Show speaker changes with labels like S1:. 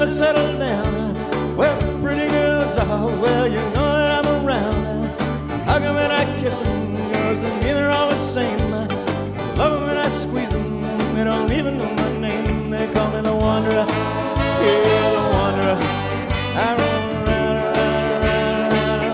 S1: I settle down where the pretty girls are, well, you know that I'm around. I hug them and I kiss them, girls to me they're all the same. I love them and I squeeze them, they don't even know my name. They call me the wanderer, yeah, the wanderer. I